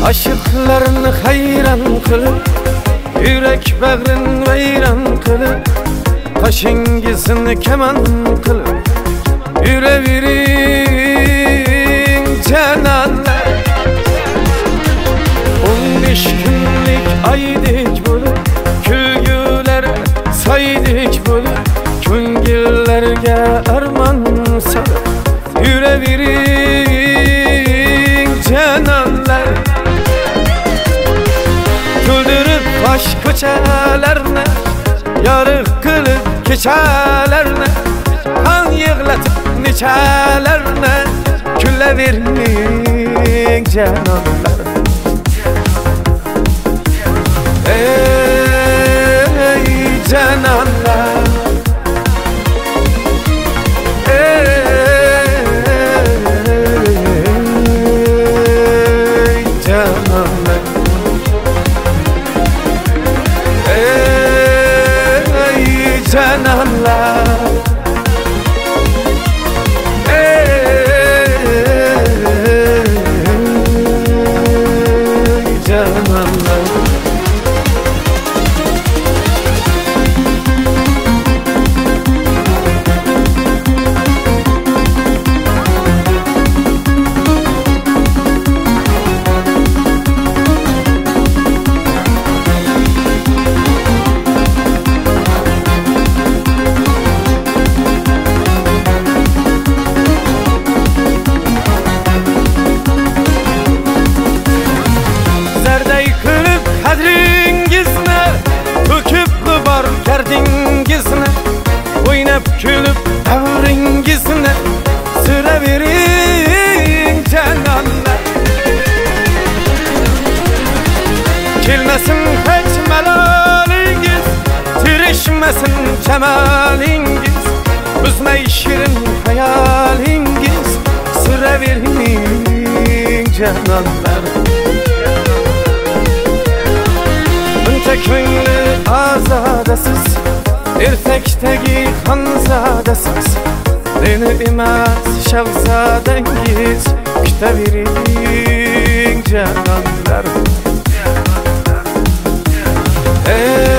Aşıklarını hayran kılıp, yürek bağrın vayran kılıp, taşıngizini keman kılıp, yürevirin cananlar. 15 günlük aydık bulup, külgüler saydık bulup, köngüllerge arman salıp, yürevirin cananlar. Güldürüp baş köçelerine, yarık kılıp keçelerine, kan yığlatıp neçelerine, güleverin cananlar. Ey cananlar, ey cananlar, ey cananlar, ey cananlar. Oynap külüp davringizine süreverin cananlar. Kelmesin hiç melalingiz, tirişmesin cemalingiz, üzmey şirin hayalingiz, süreverin cananlar. Bunca köngli azadasız, ertekdegi xonzadasiz, beni emas shahzodangiz, kutavering canonlar.